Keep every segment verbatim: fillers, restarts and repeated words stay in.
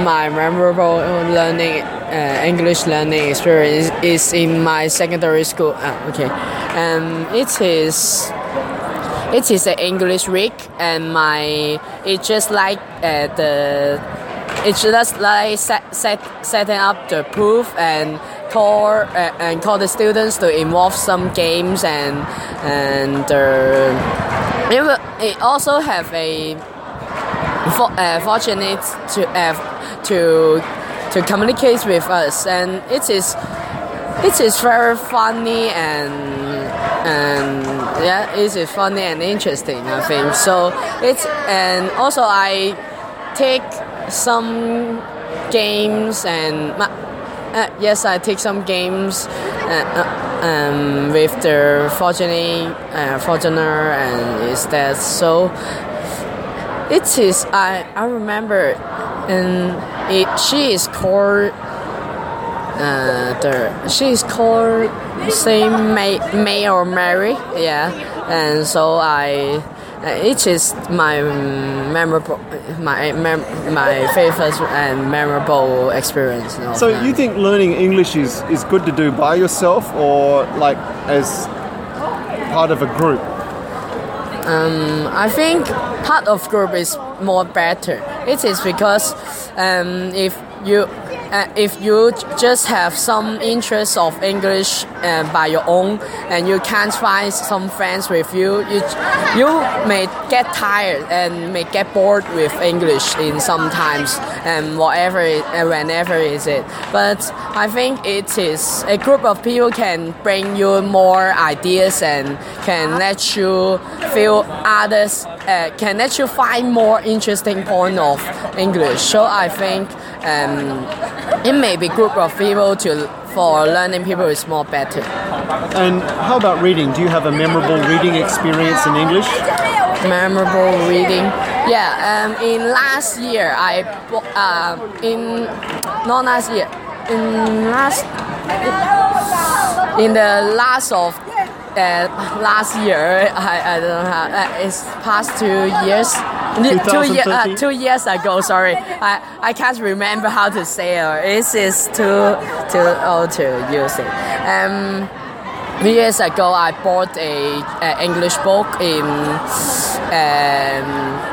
my memorable learning uh, English learning experience is in my secondary school. Uh, okay, um, it is it is an English week, and my it's just like uh, the it's just like set, set setting up the proof and call uh, and call the students to involve some games and and uh, it will, it also have a for, uh, fortunate to uh, to to communicate with us, and it is it is very funny and and yeah it is funny and interesting, I think. So it's and also I take some games and uh, yes I take some games uh, uh, um, with the fortunate uh, fortuner, and is that so it is I I remember and it she is called uh, the she is called same May, May or Mary, yeah, and so I uh, it is my memorable my mem- my favorite and memorable experience. So you think learning English is, is good to do by yourself or like as part of a group? Um, I think part of group is more better. It is because um, if you uh, if you just have some interest of English uh, by your own, and you can't find some friends with you, you you may get tired and may get bored with English in sometimes and whatever it, uh, whenever is it. But I think it is a group of people can bring you more ideas and can let you feel others, uh, can let you find more interesting point of English. So I think um, it may be group of people to for learning people is more better. And how about reading? Do you have a memorable reading experience in English? Memorable reading, yeah. Um, in last year, I uh, in not last year, in last in the last of uh, last year, I, I don't know how uh, it's past two years. Two, year, uh, two years ago, sorry, I, I can't remember how to say it. It is too too old to use it. Um, two years ago, I bought a, a English book in um,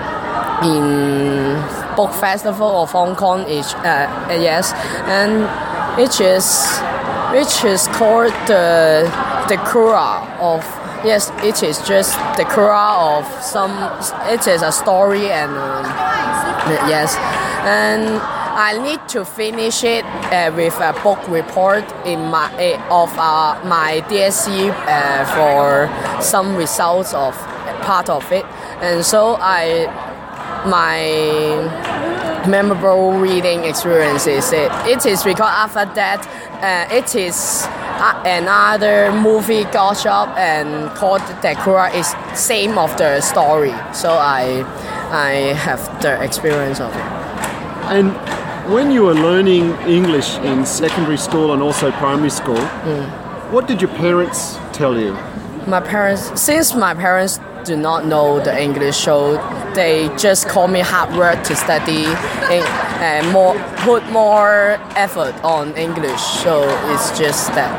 in Book Festival of Hong Kong. Is uh, yes, and it is which is called the the Cura of. Yes, it is just the Cura of some. It is a story, and um, yes, and I need to finish it uh, with a book report in my uh, of uh, my D S C uh, for some results of part of it, and so I my memorable reading experience is it. It is because after that, uh, it is. Uh, another movie got up and called The Cura is same of the story, so I I have the experience of it. And when you were learning English in secondary school and also primary school, mm. what did your parents tell you? My parents, since my parents do not know the English, so they just call me hard work to study and more put more effort on English. So it's just that.